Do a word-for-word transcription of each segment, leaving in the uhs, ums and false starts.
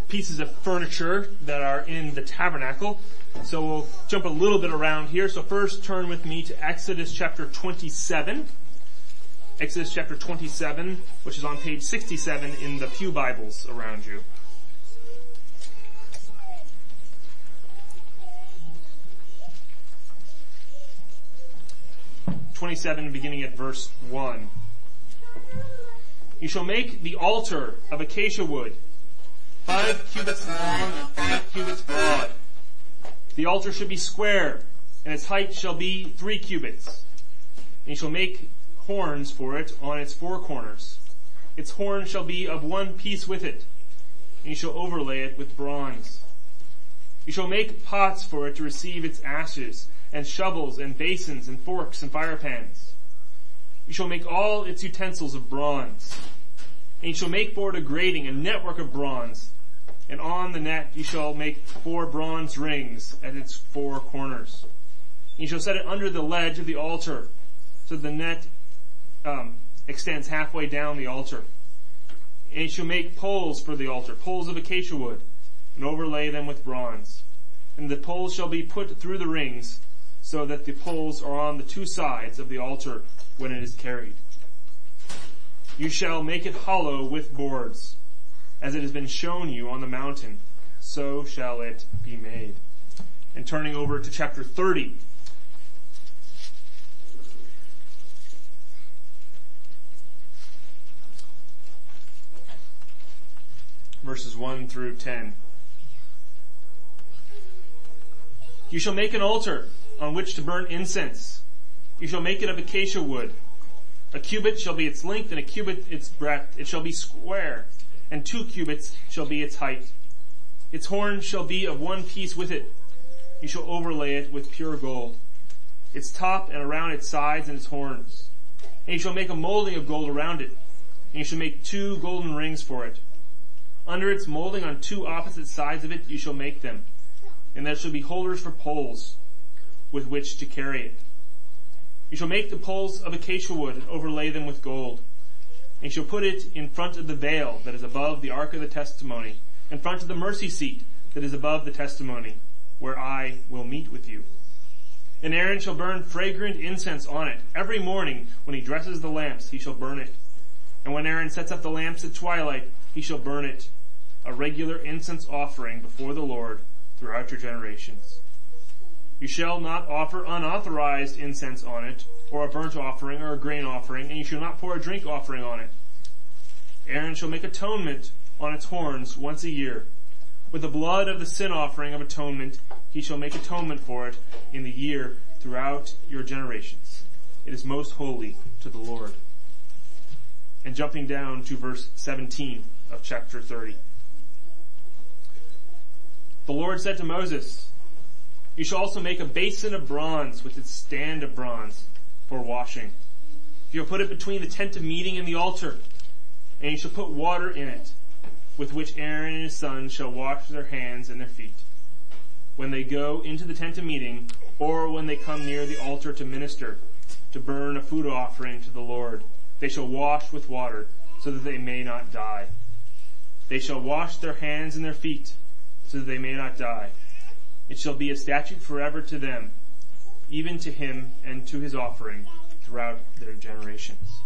pieces of furniture that are in the tabernacle. So we'll jump a little bit around here. So first turn with me to Exodus chapter twenty-seven. Exodus chapter twenty-seven, which is on page sixty-seven in the Pew Bibles around you. twenty-seven, beginning at verse one. You shall make the altar of acacia wood, five cubits long and five cubits broad. The altar should be square, and its height shall be three cubits. And you shall make horns for it on its four corners. Its horn shall be of one piece with it, and you shall overlay it with bronze. You shall make pots for it to receive its ashes, and shovels, and basins, and forks, and firepans. You shall make all its utensils of bronze. And you shall make for it a grating, a network of bronze. And on the net you shall make four bronze rings at its four corners. And you shall set it under the ledge of the altar, so the net um, extends halfway down the altar. And you shall make poles for the altar, poles of acacia wood, and overlay them with bronze. And the poles shall be put through the rings, so that the poles are on the two sides of the altar when it is carried. You shall make it hollow with boards. As it has been shown you on the mountain, so shall it be made. And turning over to chapter thirty. Verses one through ten. You shall make an altar on which to burn incense. You shall make it of acacia wood. A cubit shall be its length, and a cubit its breadth. It shall be square, and two cubits shall be its height. Its horn shall be of one piece with it. You shall overlay it with pure gold, its top and around its sides and its horns. And you shall make a molding of gold around it, and you shall make two golden rings for it. Under its molding on two opposite sides of it you shall make them, and there shall be holders for poles with which to carry it. You shall make the poles of acacia wood and overlay them with gold. And you shall put it in front of the veil that is above the ark of the testimony, in front of the mercy seat that is above the testimony, where I will meet with you. And Aaron shall burn fragrant incense on it. Every morning when he dresses the lamps, he shall burn it. And when Aaron sets up the lamps at twilight, he shall burn it, a regular incense offering before the Lord throughout your generations. You shall not offer unauthorized incense on it, or a burnt offering, or a grain offering, and you shall not pour a drink offering on it. Aaron shall make atonement on its horns once a year. With the blood of the sin offering of atonement, he shall make atonement for it in the year throughout your generations. It is most holy to the Lord. And jumping down to verse seventeen of chapter thirty. The Lord said to Moses, you shall also make a basin of bronze with its stand of bronze for washing. You shall put it between the tent of meeting and the altar, and you shall put water in it, with which Aaron and his sons shall wash their hands and their feet, when they go into the tent of meeting, or when they come near the altar to minister, to burn a food offering to the Lord. They shall wash with water, so that they may not die. They shall wash their hands and their feet, so that they may not die. It shall be a statute forever to them, even to him and to his offering throughout their generations.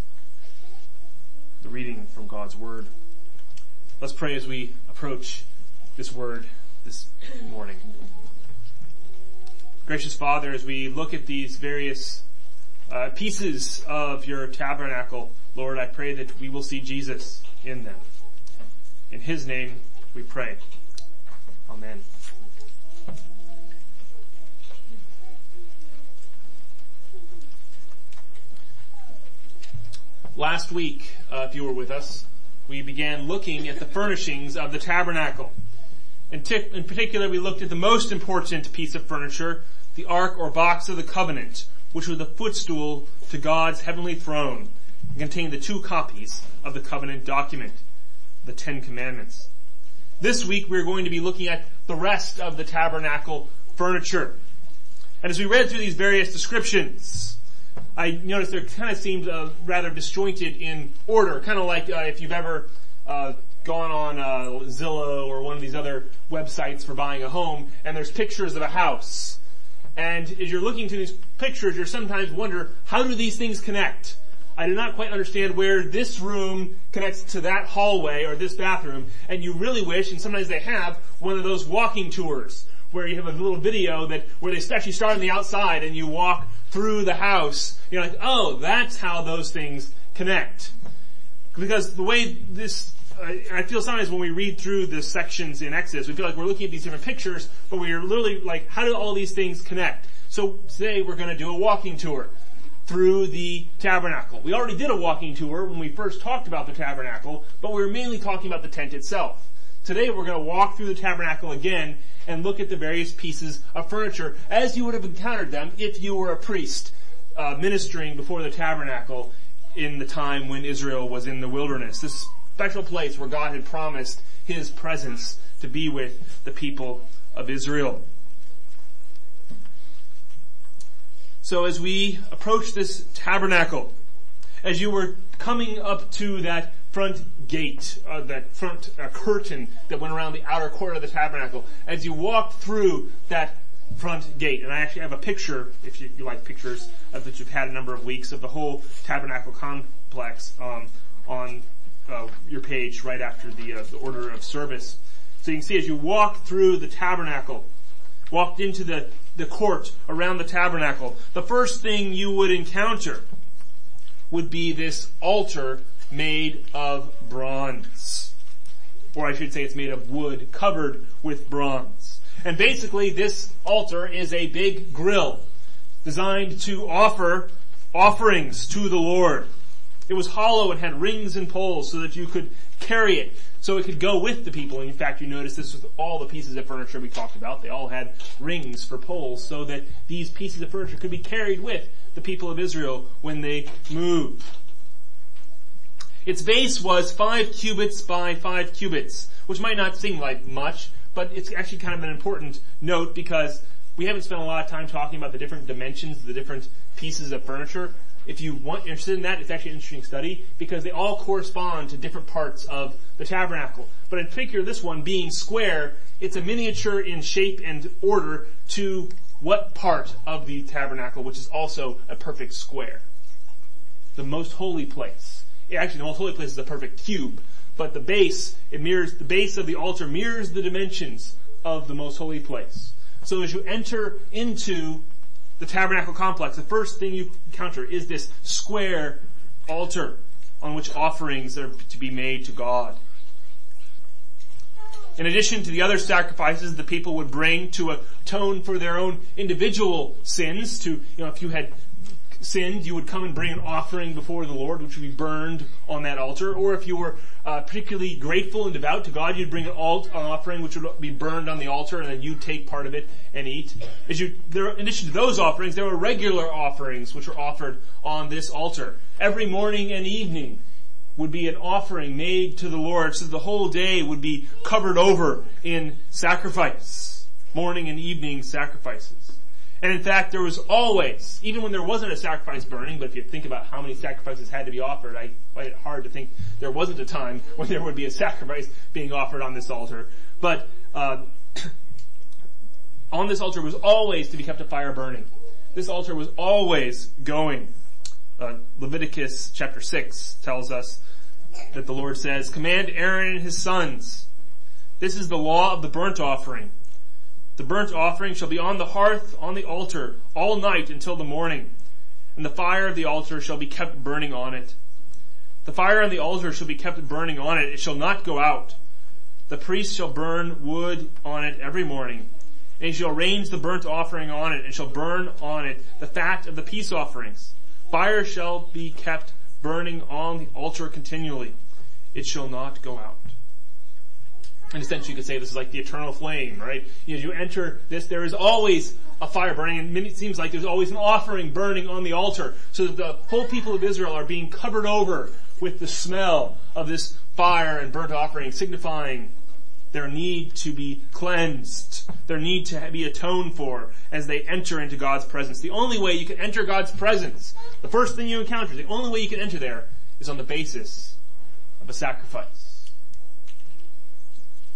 The reading from God's Word. Let's pray as we approach this Word this morning. Gracious Father, as we look at these various uh, pieces of your tabernacle, Lord, I pray that we will see Jesus in them. In his name we pray. Amen. Last week, uh, if you were with us, we began looking at the furnishings of the tabernacle. In, t- in particular, we looked at the most important piece of furniture, the Ark or Box of the Covenant, which was the footstool to God's heavenly throne and contained the two copies of the covenant document, the Ten Commandments. This week, we're going to be looking at the rest of the tabernacle furniture. And as we read through these various descriptions, I noticed there kind of seemed uh, rather disjointed in order, kind of like uh, if you've ever uh, gone on uh, Zillow or one of these other websites for buying a home, and there's pictures of a house. And as you're looking to these pictures, you sometimes wonder, how do these things connect? I do not quite understand where this room connects to that hallway or this bathroom, and you really wish, and sometimes they have, one of those walking tours, where you have a little video that, where they actually start on the outside and you walk through the house. You're like, oh, that's how those things connect. Because the way this, I, I feel sometimes when we read through the sections in Exodus, we feel like we're looking at these different pictures, but we're literally like, how do all these things connect? So today we're going to do a walking tour through the tabernacle. We already did a walking tour when we first talked about the tabernacle, but we were mainly talking about the tent itself. Today we're going to walk through the tabernacle again and look at the various pieces of furniture as you would have encountered them if you were a priest uh, ministering before the tabernacle in the time when Israel was in the wilderness. This special place where God had promised His presence to be with the people of Israel. So as we approach this tabernacle, as you were coming up to that front gate, uh, that front uh, curtain that went around the outer court of the tabernacle, as you walked through that front gate, and I actually have a picture, if you, you like pictures uh, that you've had a number of weeks, of the whole tabernacle complex um, on uh, your page right after the, uh, the order of service. So you can see as you walk through the tabernacle, walked into the, the court around the tabernacle, the first thing you would encounter would be this altar made of bronze. Or I should say it's made of wood covered with bronze. And basically this altar is a big grill designed to offer offerings to the Lord. It was hollow and had rings and poles so that you could carry it, so it could go with the people. And in fact, you notice this with all the pieces of furniture we talked about. They all had rings for poles so that these pieces of furniture could be carried with the people of Israel when they moved. Its base was five cubits by five cubits, which might not seem like much, but it's actually kind of an important note because we haven't spent a lot of time talking about the different dimensions, the different pieces of furniture. If you want interested in that, it's actually an interesting study because they all correspond to different parts of the tabernacle. But in particular, this one being square, it's a miniature in shape and order to what part of the tabernacle, which is also a perfect square? The most holy place. Actually, the most holy place is a perfect cube, but the base, it mirrors, the base of the altar mirrors the dimensions of the most holy place. So as you enter into the tabernacle complex, the first thing you encounter is this square altar on which offerings are to be made to God. In addition to the other sacrifices the people would bring to atone for their own individual sins, to, you know, if you had sinned, you would come and bring an offering before the Lord, which would be burned on that altar. Or if you were uh, particularly grateful and devout to God, you'd bring an, alt, an offering which would be burned on the altar, and then you'd take part of it and eat. As you, there, in addition to those offerings, there were regular offerings which were offered on this altar. Every morning and evening would be an offering made to the Lord, so the whole day would be covered over in sacrifice. Morning and evening sacrifices. And in fact, there was always, even when there wasn't a sacrifice burning, but if you think about how many sacrifices had to be offered, I find it hard to think there wasn't a time when there would be a sacrifice being offered on this altar. But uh, on this altar was always to be kept a fire burning. This altar was always going. Uh, Leviticus chapter six tells us that the Lord says, "Command Aaron and his sons. This is the law of the burnt offering. The burnt offering shall be on the hearth on the altar all night until the morning, and the fire of the altar shall be kept burning on it. The fire on the altar shall be kept burning on it. It shall not go out. The priest shall burn wood on it every morning, and he shall arrange the burnt offering on it, and shall burn on it the fat of the peace offerings. Fire shall be kept burning on the altar continually. It shall not go out." And essentially you could say this is like the eternal flame, right? You know, you enter this, there is always a fire burning, and it seems like there's always an offering burning on the altar, so that the whole people of Israel are being covered over with the smell of this fire and burnt offering, signifying their need to be cleansed, their need to be atoned for as they enter into God's presence. The only way you can enter God's presence, the first thing you encounter, the only way you can enter there is on the basis of a sacrifice.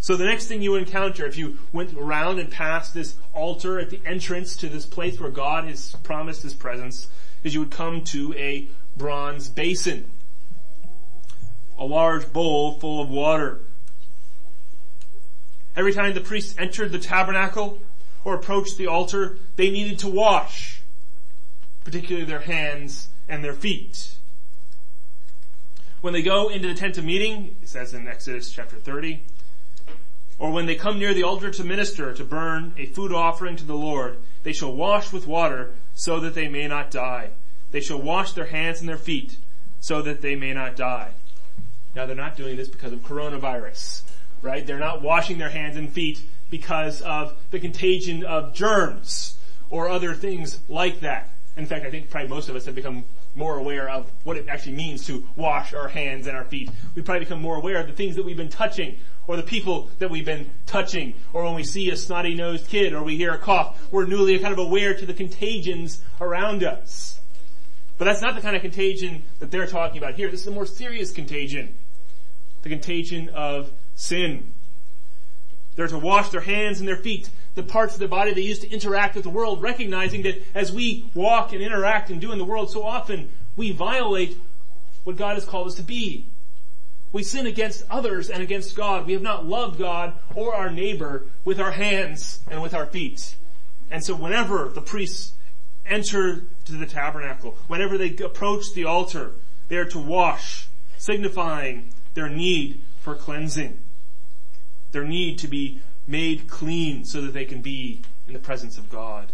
So the next thing you encounter, if you went around and passed this altar at the entrance to this place where God has promised his presence, is you would come to a bronze basin. A large bowl full of water. Every time the priests entered the tabernacle or approached the altar, they needed to wash, particularly their hands and their feet. When they go into the tent of meeting, it says in Exodus chapter thirty, or when they come near the altar to minister, to burn a food offering to the Lord, they shall wash with water so that they may not die. They shall wash their hands and their feet so that they may not die. Now they're not doing this because of coronavirus, right? They're not washing their hands and feet because of the contagion of germs or other things like that. In fact, I think probably most of us have become more aware of what it actually means to wash our hands and our feet. We've probably become more aware of the things that we've been touching or the people that we've been touching, or when we see a snotty-nosed kid or we hear a cough, we're newly kind of aware to the contagions around us. But that's not the kind of contagion that they're talking about here. This is a more serious contagion. The contagion of sin. They're to wash their hands and their feet, the parts of their body they use to interact with the world, recognizing that as we walk and interact and do in the world so often, we violate what God has called us to be. We sin against others and against God. We have not loved God or our neighbor with our hands and with our feet. And so whenever the priests enter to the tabernacle, whenever they approach the altar, they are to wash, signifying their need for cleansing. Their need to be made clean so that they can be in the presence of God.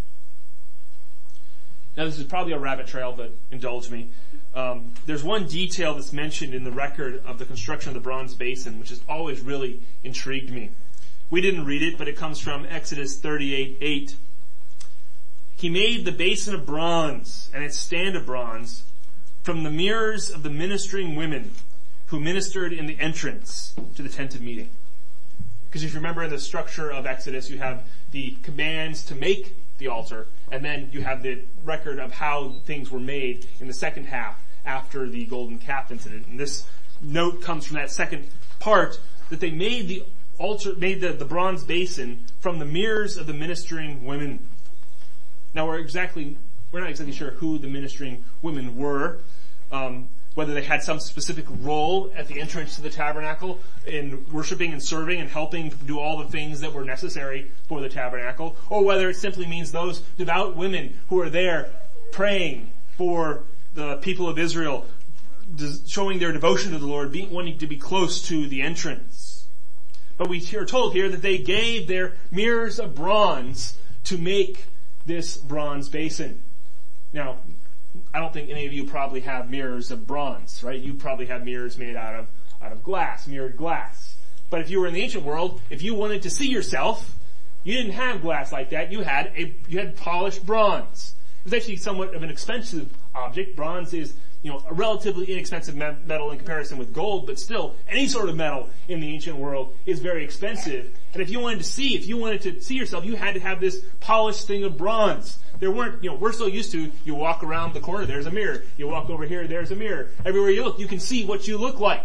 Now this is probably a rabbit trail, but indulge me. Um, there's one detail that's mentioned in the record of the construction of the bronze basin, which has always really intrigued me. We didn't read it, but it comes from Exodus thirty-eight eight. He made the basin of bronze and its stand of bronze from the mirrors of the ministering women who ministered in the entrance to the tent of meeting. Because if you remember in the structure of Exodus, you have the commands to make the altar, and then you have the record of how things were made in the second half after the golden calf incident. And this note comes from that second part, that they made the altar, made the, the bronze basin from the mirrors of the ministering women. Now we're exactly, we're not exactly sure who the ministering women were. Um, whether they had some specific role at the entrance to the tabernacle in worshiping and serving and helping do all the things that were necessary for the tabernacle, or whether it simply means those devout women who are there praying for the people of Israel, showing their devotion to the Lord, being, wanting to be close to the entrance. But we are told here that they gave their mirrors of bronze to make this bronze basin. Now, I don't think any of you probably have mirrors of bronze, right? You probably have mirrors made out of out of glass, mirrored glass. But if you were in the ancient world, if you wanted to see yourself, you didn't have glass like that. You had a you had polished bronze. It was actually somewhat of an expensive object. Bronze is, you know, a relatively inexpensive me- metal in comparison with gold, but still, any sort of metal in the ancient world is very expensive. And if you wanted to see, if you wanted to see yourself, you had to have this polished thing of bronze. There weren't, you know, we're so used to, you walk around the corner, there's a mirror. You walk over here, there's a mirror. Everywhere you look, you can see what you look like.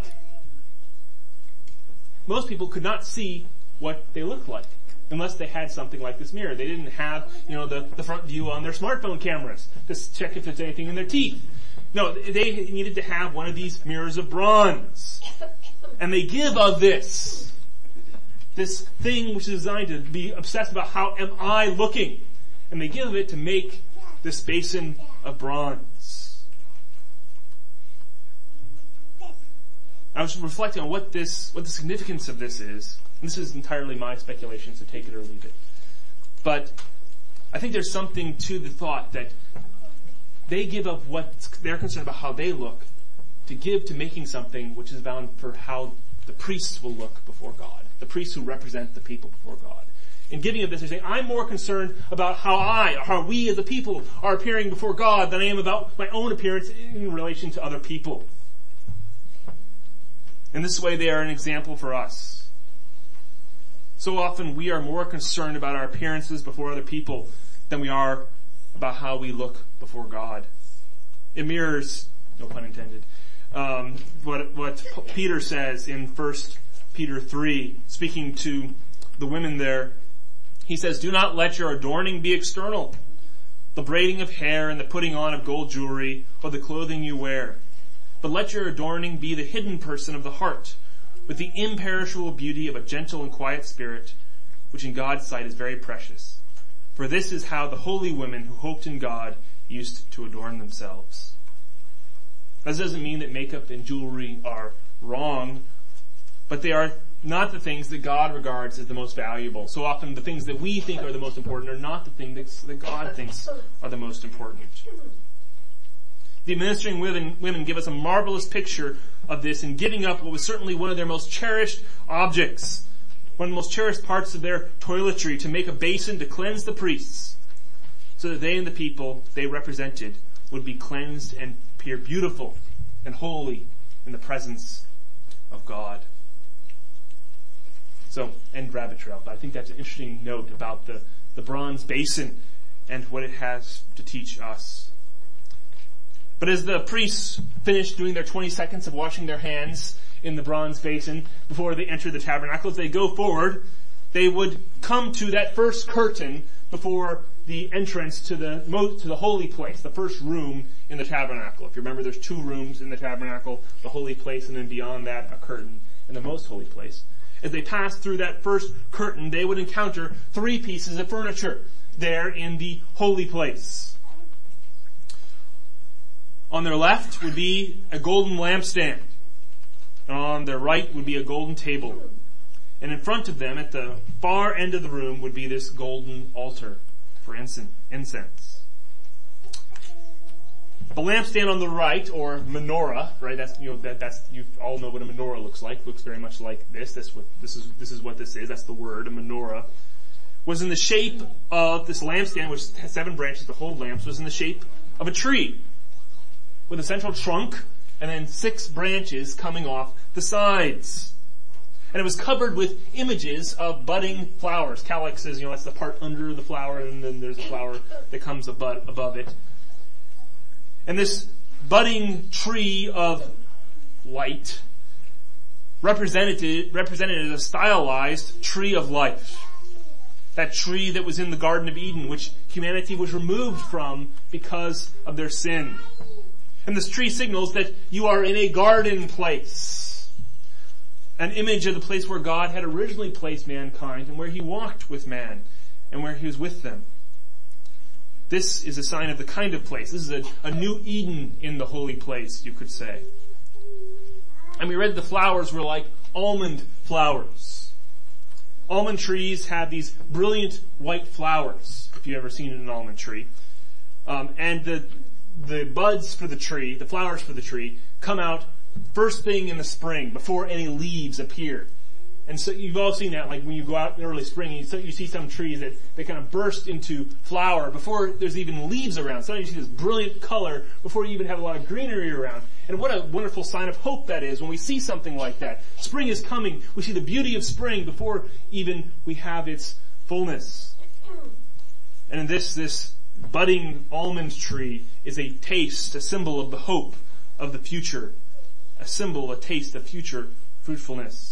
Most people could not see what they looked like unless they had something like this mirror. They didn't have, you know, the, the front view on their smartphone cameras to check if there's anything in their teeth. No, they needed to have one of these mirrors of bronze. And they give of this. This thing which is designed to be obsessed about how am I looking. And they give it to make this basin of bronze. I was reflecting on what this, what the significance of this is. And this is entirely my speculation, so take it or leave it. But I think there's something to the thought that they give up what they're concerned about how they look to give to making something which is bound for how the priests will look before God. The priests who represent the people before God. In giving of this, they're saying, I'm more concerned about how I, or how we as a people are appearing before God than I am about my own appearance in relation to other people. In this way, they are an example for us. So often we are more concerned about our appearances before other people than we are about how we look before God. It mirrors, no pun intended, um, what, what Peter says in First Peter three, speaking to the women there, he says, "Do not let your adorning be external, the braiding of hair and the putting on of gold jewelry or the clothing you wear. But let your adorning be the hidden person of the heart, with the imperishable beauty of a gentle and quiet spirit, which in God's sight is very precious. For this is how the holy women who hoped in God used to adorn themselves." That doesn't mean that makeup and jewelry are wrong, but they are not the things that God regards as the most valuable. So often the things that we think are the most important are not the things that God thinks are the most important. The ministering women, women give us a marvelous picture of this in giving up what was certainly one of their most cherished objects, one of the most cherished parts of their toiletry, to make a basin to cleanse the priests, so that they and the people they represented would be cleansed and appear beautiful and holy in the presence of God. So, end rabbit trail, but I think that's an interesting note about the, the bronze basin and what it has to teach us. But as the priests finished doing their twenty seconds of washing their hands in the bronze basin before they entered the tabernacle, as they go forward, they would come to that first curtain before the entrance to the to the holy place, the first room in the tabernacle. If you remember, there's two rooms in the tabernacle, the holy place, and then beyond that, a curtain in the most holy place. As they passed through that first curtain, they would encounter three pieces of furniture there in the holy place. On their left would be a golden lampstand. And on their right would be a golden table. And in front of them, at the far end of the room, would be this golden altar for incense. The lampstand on the right, or menorah, right? That's you know that that's you all know what a menorah looks like. Looks very much like this. That's what this is. This is what this is. That's the word, a menorah. Was in the shape of this lampstand, which has seven branches to hold lamps. Was in the shape of a tree, with a central trunk and then six branches coming off the sides. And it was covered with images of budding flowers. Calyxes, you know, that's the part under the flower, and then there's a flower that comes above, above it. And this budding tree of light represented, represented as a stylized tree of life. That tree that was in the Garden of Eden, which humanity was removed from because of their sin. And this tree signals that you are in a garden place. An image of the place where God had originally placed mankind and where he walked with man and where he was with them. This is a sign of the kind of place. This is a, a new Eden in the holy place, you could say. And we read the flowers were like almond flowers. Almond trees have these brilliant white flowers, if you've ever seen an almond tree. Um, and the the buds for the tree, the flowers for the tree, come out first thing in the spring, before any leaves appear. And so you've all seen that, like when you go out in early spring, you, you see some trees that they kind of burst into flower before there's even leaves around. Sometimes you see this brilliant color before you even have a lot of greenery around. And what a wonderful sign of hope that is when we see something like that. Spring is coming. We see the beauty of spring before even we have its fullness. And in this, this budding almond tree is a taste, a symbol of the hope of the future. A symbol, a taste of future fruitfulness.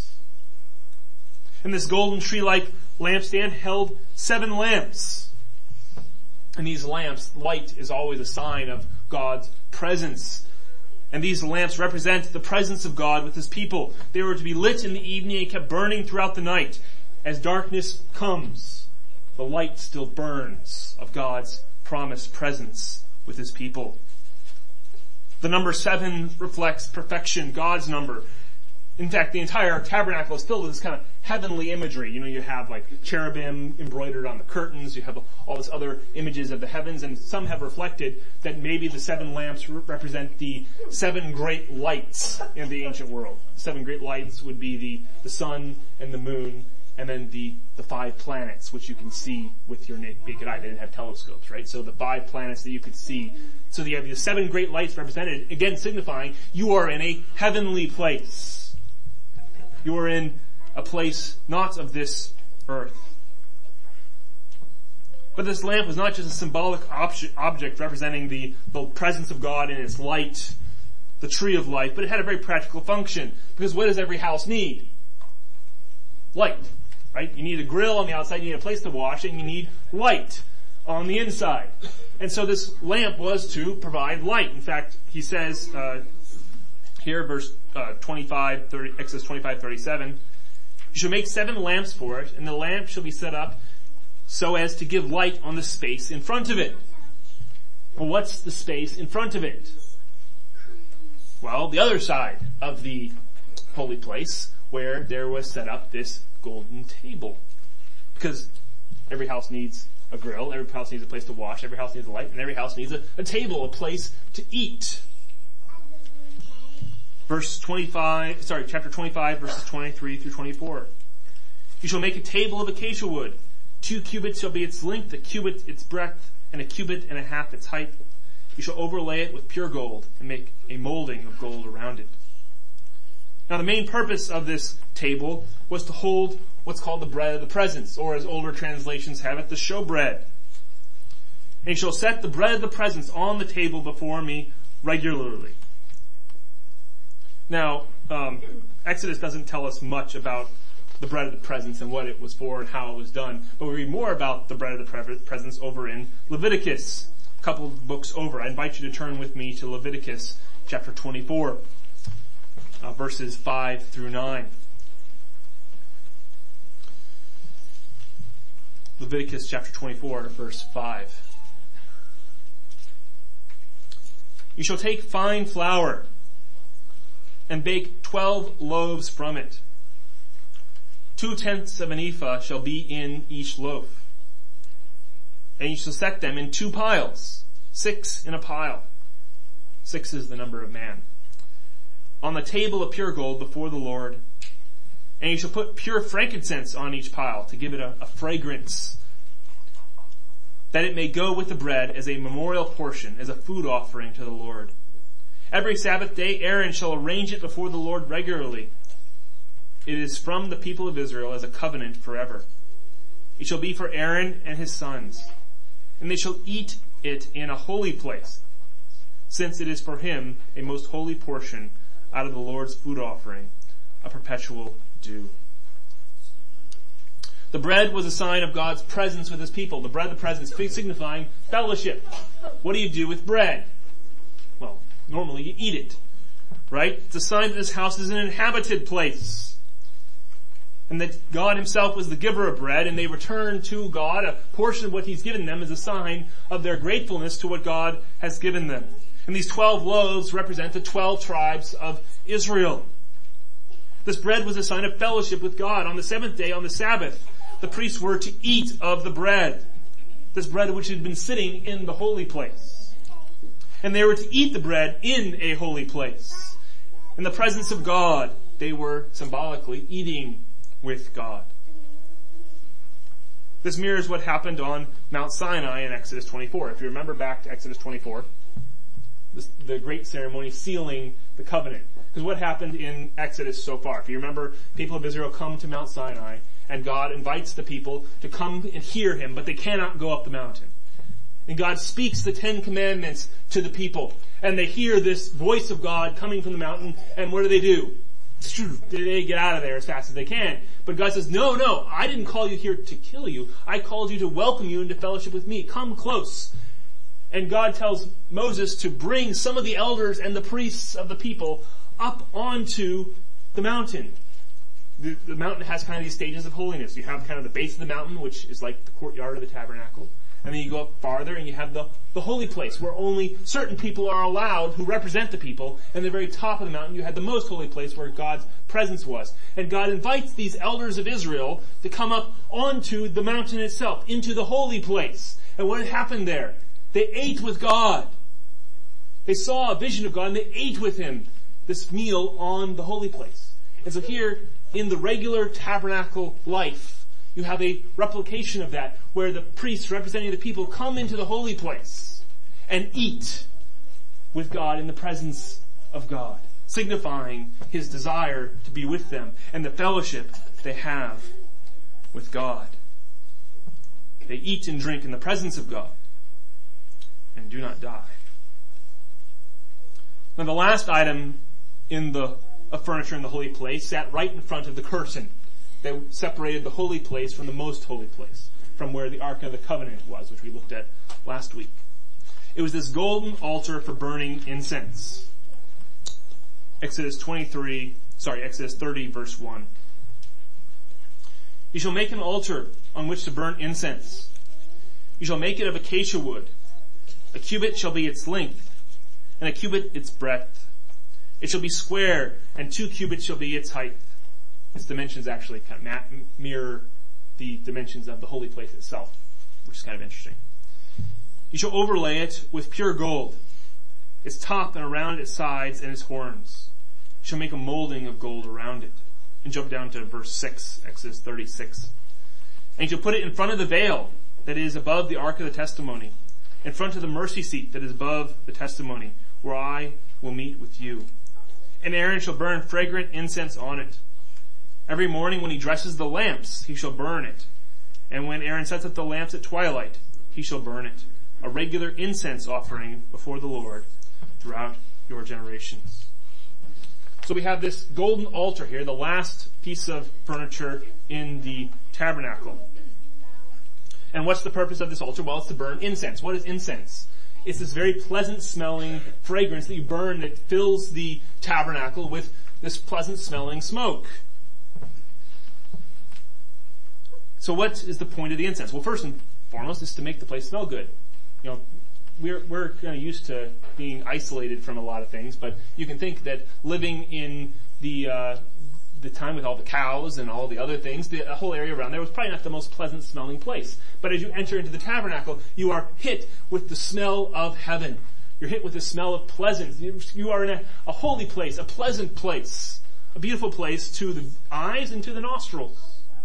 And this golden tree-like lampstand held seven lamps. And these lamps, light is always a sign of God's presence. And these lamps represent the presence of God with his people. They were to be lit in the evening and kept burning throughout the night. As darkness comes, the light still burns of God's promised presence with his people. The number seven reflects perfection, God's number. In fact, the entire tabernacle is filled with this kind of heavenly imagery. You know, you have like cherubim embroidered on the curtains. You have all this other images of the heavens, and some have reflected that maybe the seven lamps re- represent the seven great lights in the ancient world. The seven great lights would be the, the sun and the moon, and then the, the five planets, which you can see with your naked eye. They didn't have telescopes, right? So the five planets that you could see. So you have the seven great lights represented, again signifying you are in a heavenly place. You are in a place not of this earth. But this lamp was not just a symbolic object, object representing the, the presence of God in its light, the tree of life, but it had a very practical function. Because what does every house need? light, right? You need a grill on the outside, you need a place to wash, and you need light on the inside. And so this lamp was to provide light. In fact, he says, uh, here, verse, uh, twenty-five, thirty, Exodus twenty-five, thirty-seven, you shall make seven lamps for it, and the lamp shall be set up so as to give light on the space in front of it. Well, what's the space in front of it? Well, the other side of the holy place, where there was set up this golden table. Because every house needs a grill, every house needs a place to wash, every house needs a light, and every house needs a, a table, a place to eat. Verse twenty-five, sorry, chapter twenty-five, verses twenty-three through twenty-four. You shall make a table of acacia wood. Two cubits shall be its length, a cubit its breadth, and a cubit and a half its height. You shall overlay it with pure gold, and make a molding of gold around it. Now the main purpose of this table was to hold what's called the bread of the presence, or as older translations have it, the showbread. And you shall set the bread of the presence on the table before me regularly. Now, um, Exodus doesn't tell us much about the bread of the presence and what it was for and how it was done, but we read more about the bread of the presence over in Leviticus, a couple of books over. I invite you to turn with me to Leviticus chapter twenty-four, uh, verses five through nine. Leviticus chapter twenty-four, verse five. You shall take fine flour and bake twelve loaves from it. Two tenths of an ephah shall be in each loaf. And you shall set them in two piles, six in a pile. Six is the number of man. On the table of pure gold before the Lord. And you shall put pure frankincense on each pile to give it a, a fragrance, that it may go with the bread as a memorial portion, as a food offering to the Lord. Every Sabbath day Aaron shall arrange it before the Lord regularly. It is from the people of Israel as a covenant forever. It shall be for Aaron and his sons, and they shall eat it in a holy place, since it is for him a most holy portion out of the Lord's food offering, a perpetual due. The bread was a sign of God's presence with his people. The bread of the presence signifying fellowship. What do you do with bread? Well, normally you eat it, right? It's a sign that this house is an inhabited place, and that God himself was the giver of bread, and they return to God a portion of what he's given them as a sign of their gratefulness to what God has given them. And these twelve loaves represent the twelve tribes of Israel. This bread was a sign of fellowship with God. On the seventh day, on the Sabbath, the priests were to eat of the bread. This bread which had been sitting in the holy place. And they were to eat the bread in a holy place. In the presence of God, they were symbolically eating with God. This mirrors what happened on Mount Sinai in Exodus twenty-four. If you remember back to Exodus twenty-four, this, the great ceremony sealing the covenant. Because what happened in Exodus so far? If you remember, people of Israel come to Mount Sinai, and God invites the people to come and hear him, but they cannot go up the mountain. And God speaks the Ten Commandments to the people, and they hear this voice of God coming from the mountain, and what do they do? They get out of there as fast as they can. But God says, no, no, I didn't call you here to kill you. I called you to welcome you into fellowship with me. Come close. And God tells Moses to bring some of the elders and the priests of the people up onto the mountain. The, the mountain has kind of these stages of holiness. You have kind of the base of the mountain, which is like the courtyard of the tabernacle. And then you go up farther and you have the, the holy place where only certain people are allowed who represent the people. And the very top of the mountain you had the most holy place where God's presence was. And God invites these elders of Israel to come up onto the mountain itself, into the holy place. And what had happened there? They ate with God. They saw a vision of God and they ate with him this meal on the holy place. And so here in the regular tabernacle life, you have a replication of that, where the priests representing the people come into the holy place and eat with God in the presence of God, signifying his desire to be with them and the fellowship they have with God. They eat and drink in the presence of God and do not die. Now the last item in the of furniture in the holy place sat right in front of the curtain. that separated the holy place from the most holy place, from where the Ark of the Covenant was, which we looked at last week. It was this golden altar for burning incense. Exodus twenty-three, sorry, Exodus thirty, verse one. You shall make an altar on which to burn incense. You shall make it of acacia wood. A cubit shall be its length, and a cubit its breadth. It shall be square, and two cubits shall be its height. Its dimensions actually kind of mirror the dimensions of the holy place itself, which is kind of interesting. You shall overlay it with pure gold, its top and around its sides and its horns. You shall make a molding of gold around it. And jump down to verse six, Exodus thirty-six. And you shall put it in front of the veil that is above the ark of the testimony, in front of the mercy seat that is above the testimony, where I will meet with you. And Aaron shall burn fragrant incense on it. Every morning when he dresses the lamps, he shall burn it. And when Aaron sets up the lamps at twilight, he shall burn it. A regular incense offering before the Lord throughout your generations. So we have this golden altar here, the last piece of furniture in the tabernacle. And what's the purpose of this altar? Well, it's to burn incense. What is incense? It's this very pleasant smelling fragrance that you burn that fills the tabernacle with this pleasant smelling smoke. So what is the point of the incense? Well, first and foremost is to make the place smell good. You know, we're, we're kind of used to being isolated from a lot of things, but you can think that living in the, uh, the time with all the cows and all the other things, the whole area around there was probably not the most pleasant smelling place. But as you enter into the tabernacle, you are hit with the smell of heaven. You're hit with the smell of pleasance. You are in a, a holy place, a pleasant place, a beautiful place to the eyes and to the nostrils.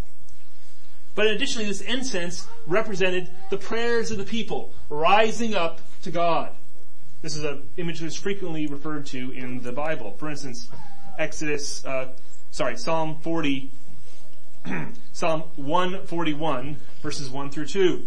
But additionally, this incense represented the prayers of the people rising up to God. This is an image that is frequently referred to in the Bible. For instance, Exodus, uh, sorry, Psalm forty, Psalm one forty-one, verses one through two.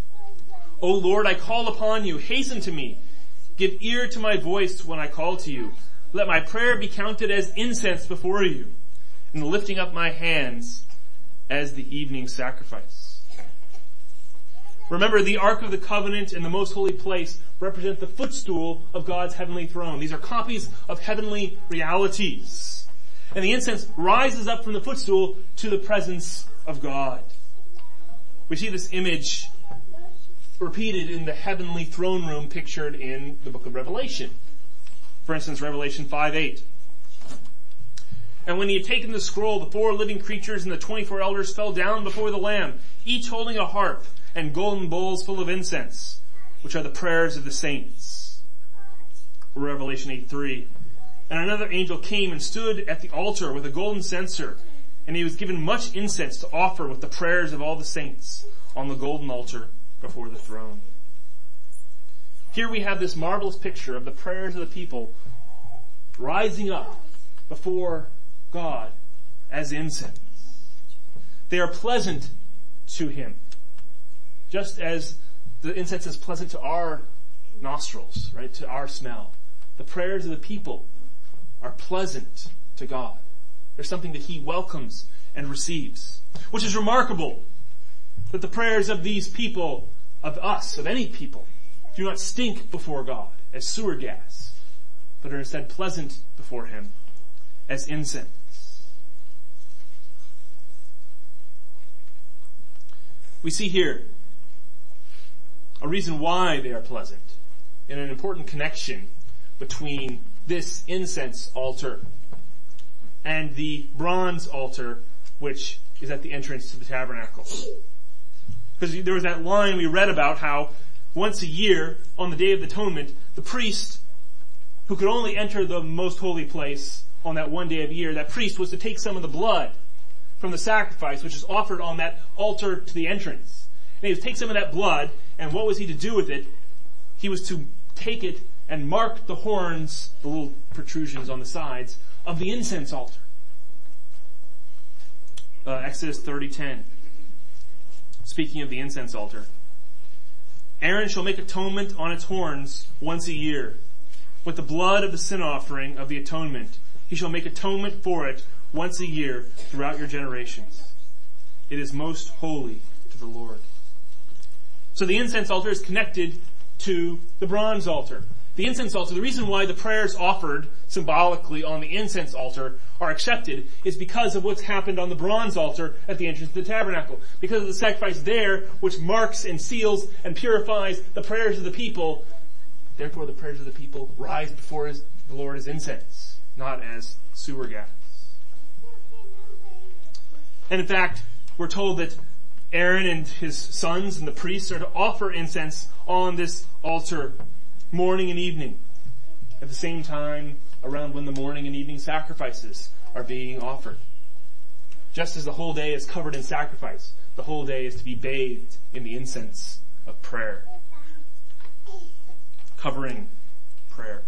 O Lord, I call upon you. Hasten to me. Give ear to my voice when I call to you. Let my prayer be counted as incense before you, and the lifting up my hands as the evening sacrifice. Remember, the Ark of the Covenant and the Most Holy Place represent the footstool of God's heavenly throne. These are copies of heavenly realities. And the incense rises up from the footstool to the presence of God. We see this image repeated in the heavenly throne room pictured in the book of Revelation. For instance, Revelation five eight. And when he had taken the scroll, the four living creatures and the twenty-four elders fell down before the Lamb, each holding a harp and golden bowls full of incense, which are the prayers of the saints. Revelation eight three. And another angel came and stood at the altar with a golden censer, and he was given much incense to offer with the prayers of all the saints on the golden altar before the throne. Here we have this marvelous picture of the prayers of the people rising up before God as incense. They are pleasant to him, just as the incense is pleasant to our nostrils, right, to our smell. The prayers of the people are pleasant to God. They're something that he welcomes and receives, which is remarkable that the prayers of these people, of us, of any people, do not stink before God as sewer gas, but are instead pleasant before him as incense. We see here a reason why they are pleasant and an important connection between this incense altar and the bronze altar which is at the entrance to the tabernacle. Because there was that line we read about how once a year, on the Day of Atonement, the priest, who could only enter the most holy place on that one day of the year, that priest was to take some of the blood from the sacrifice which is offered on that altar to the entrance. And he was to take some of that blood, and what was he to do with it? He was to take it and mark the horns, the little protrusions on the sides, of the incense altar. Uh, Exodus thirty ten. Speaking of the incense altar. Aaron shall make atonement on its horns once a year. With the blood of the sin offering of the atonement, he shall make atonement for it once a year throughout your generations. It is most holy to the Lord. So the incense altar is connected to the bronze altar. The incense altar, the reason why the prayers offered symbolically on the incense altar are accepted is because of what's happened on the bronze altar at the entrance to the tabernacle. Because of the sacrifice there, which marks and seals and purifies the prayers of the people. Therefore the prayers of the people rise before his, the Lord as incense, not as sewer gas. And in fact, we're told that Aaron and his sons and the priests are to offer incense on this altar morning and evening. At the same time, around when the morning and evening sacrifices are being offered. Just as the whole day is covered in sacrifice, the whole day is to be bathed in the incense of prayer. Covering prayer.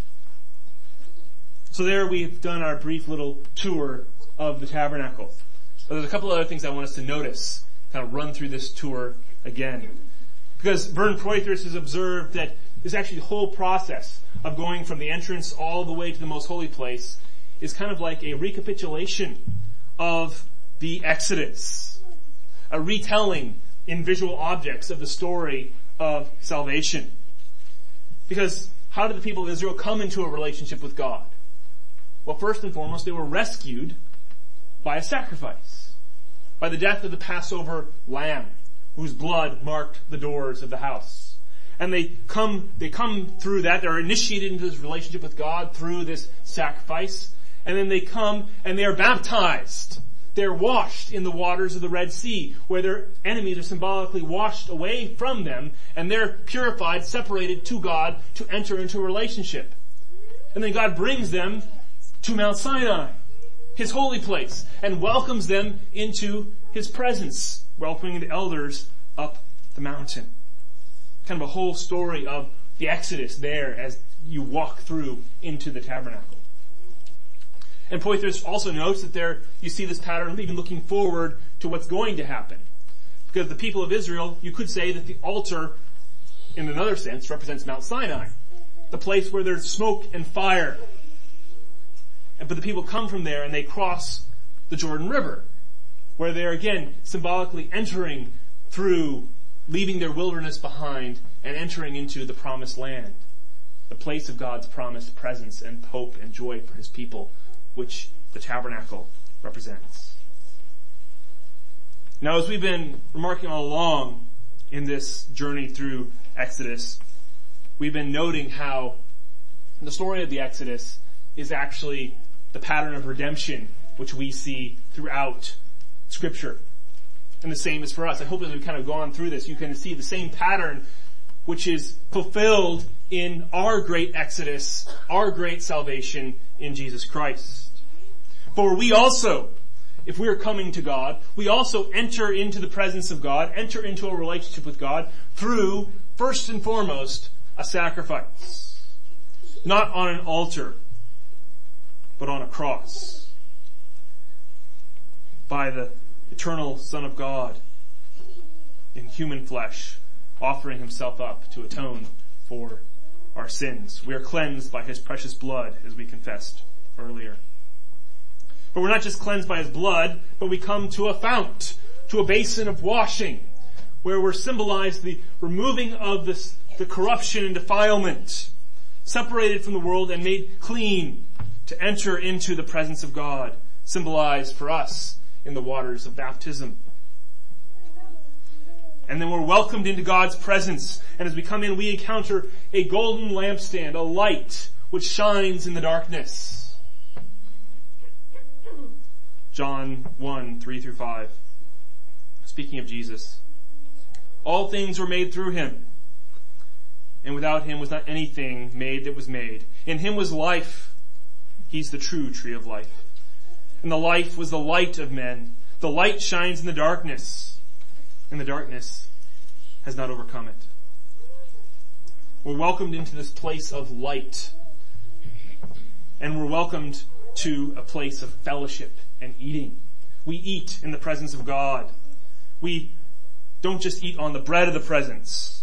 So there we've done our brief little tour of the tabernacle. But there's a couple other things I want us to notice, kind of run through this tour again. Because Vern Poythress has observed that this actually the whole process of going from the entrance all the way to the most holy place is kind of like a recapitulation of the Exodus. A retelling in visual objects of the story of salvation. Because how did the people of Israel come into a relationship with God? Well, first and foremost, they were rescued by a sacrifice. By the death of the Passover lamb, whose blood marked the doors of the house. And they come, they come through that, they're initiated into this relationship with God through this sacrifice. And then they come and they are baptized. They're washed in the waters of the Red Sea, where their enemies are symbolically washed away from them, and they're purified, separated to God to enter into a relationship. And then God brings them to Mount Sinai, his holy place, and welcomes them into his presence, welcoming the elders up the mountain. Kind of a whole story of the Exodus there as you walk through into the tabernacle. And Poythress also notes that there you see this pattern even looking forward to what's going to happen. Because the people of Israel, you could say that the altar, in another sense, represents Mount Sinai, the place where there's smoke and fire. But the people come from there and they cross the Jordan River, where they're again symbolically entering through, leaving their wilderness behind and entering into the promised land, the place of God's promised presence and hope and joy for his people, which the tabernacle represents. Now, as we've been remarking all along in this journey through Exodus, we've been noting how the story of the Exodus is actually the pattern of redemption which we see throughout Scripture. And the same is for us. I hope as we've kind of gone through this, you can see the same pattern which is fulfilled in our great Exodus, our great salvation in Jesus Christ. For we also, if we are coming to God, we also enter into the presence of God, enter into a relationship with God through, first and foremost, a sacrifice. Not on an altar, but on a cross. By the eternal Son of God in human flesh, offering himself up to atone for our sins. We are cleansed by his precious blood, as we confessed earlier. But we're not just cleansed by his blood, but we come to a fount, to a basin of washing, where we're symbolized the removing of this, the corruption and defilement, separated from the world and made clean to enter into the presence of God, symbolized for us in the waters of baptism. And then we're welcomed into God's presence, and as we come in, we encounter a golden lampstand, a light which shines in the darkness. John one, three through five. Speaking of Jesus. All things were made through him, and without him was not anything made that was made. In him was life. He's the true tree of life. And the life was the light of men. The light shines in the darkness, and the darkness has not overcome it. We're welcomed into this place of light, and we're welcomed to a place of fellowship and eating. We eat in the presence of God. We don't just eat on the bread of the presence,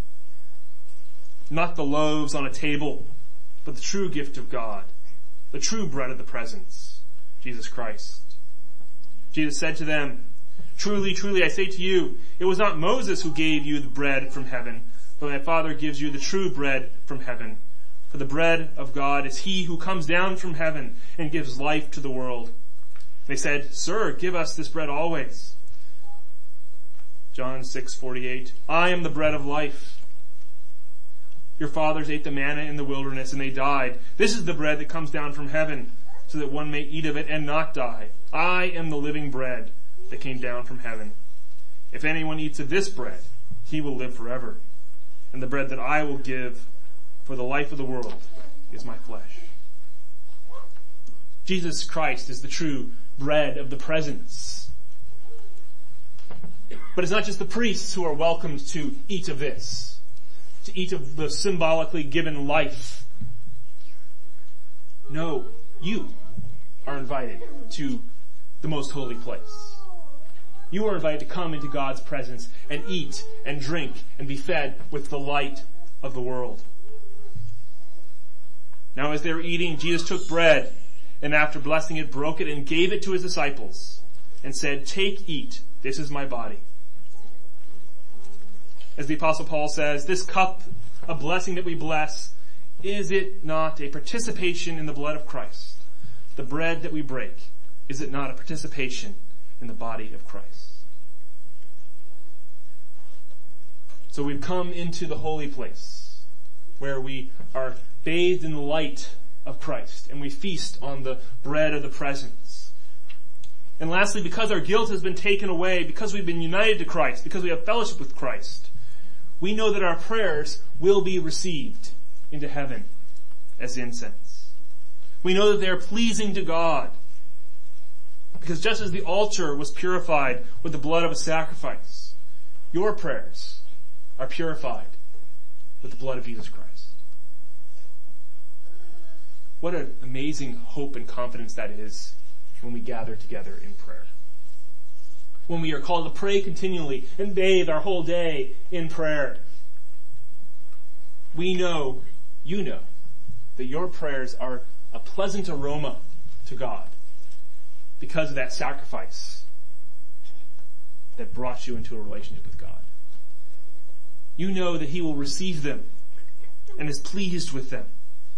not the loaves on a table, but the true gift of God, the true bread of the presence, Jesus Christ. Jesus said to them, Truly, truly, I say to you, it was not Moses who gave you the bread from heaven, but my Father gives you the true bread from heaven. For the bread of God is he who comes down from heaven and gives life to the world. They said, Sir, give us this bread always. John six forty-eight, I am the bread of life. Your fathers ate the manna in the wilderness and they died. This is the bread that comes down from heaven, so that one may eat of it and not die. I am the living bread that came down from heaven. If anyone eats of this bread, he will live forever. And the bread that I will give for the life of the world is my flesh. Jesus Christ is the true bread of the presence. But it's not just the priests who are welcomed to eat of this, to eat of the symbolically given life. No, you are invited to the most holy place. You are invited to come into God's presence and eat and drink and be fed with the light of the world. Now as they were eating, Jesus took bread and after blessing it, broke it and gave it to his disciples and said, Take, eat, this is my body. As the Apostle Paul says, this cup of blessing that we bless, is it not a participation in the blood of Christ? The bread that we break, is it not a participation in the body of Christ? So we've come into the holy place where we are bathed in the light of Christ and we feast on the bread of the presence. And lastly, because our guilt has been taken away, because we've been united to Christ, because we have fellowship with Christ, we know that our prayers will be received into heaven as incense. We know that they are pleasing to God. Because just as the altar was purified with the blood of a sacrifice, your prayers are purified with the blood of Jesus Christ. What an amazing hope and confidence that is when we gather together in prayer. When we are called to pray continually and bathe our whole day in prayer. We know, you know, that your prayers are a pleasant aroma to God because of that sacrifice that brought you into a relationship with God. You know that he will receive them and is pleased with them.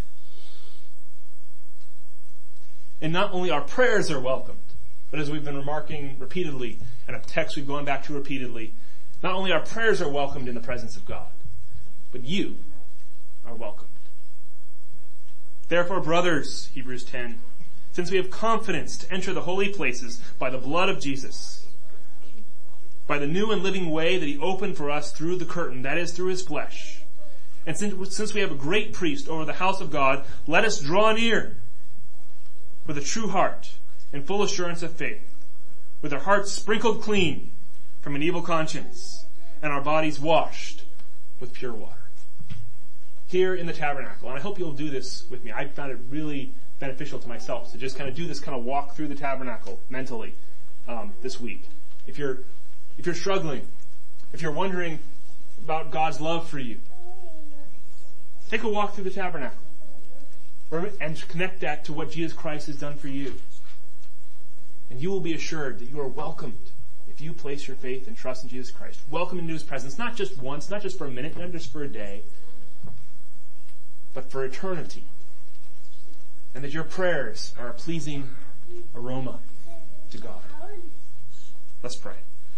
And not only our prayers are welcomed, but as we've been remarking repeatedly, and a text we've gone back to repeatedly, not only our prayers are welcomed in the presence of God, but you are welcomed. Therefore, brothers, Hebrews ten, since we have confidence to enter the holy places by the blood of Jesus, by the new and living way that he opened for us through the curtain, that is, through his flesh, and since, since we have a great priest over the house of God, let us draw near with a true heart and full assurance of faith, with our hearts sprinkled clean from an evil conscience, and our bodies washed with pure water. Here in the tabernacle, and I hope you'll do this with me. I found it really beneficial to myself to just kind of do this kind of walk through the tabernacle mentally um, this week. If you're if you're struggling, if you're wondering about God's love for you, take a walk through the tabernacle and connect that to what Jesus Christ has done for you. And you will be assured that you are welcomed if you place your faith and trust in Jesus Christ. Welcome into his presence, not just once, not just for a minute, not just for a day, but for eternity. And that your prayers are a pleasing aroma to God. Let's pray.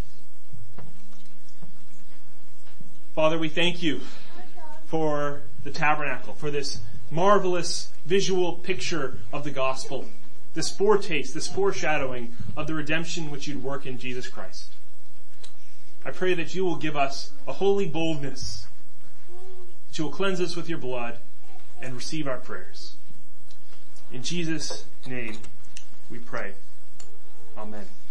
Father, we thank you for the tabernacle, for this marvelous visual picture of the gospel, this foretaste, this foreshadowing of the redemption which you'd work in Jesus Christ. I pray that you will give us a holy boldness, that you will cleanse us with your blood and receive our prayers. In Jesus' name we pray. Amen.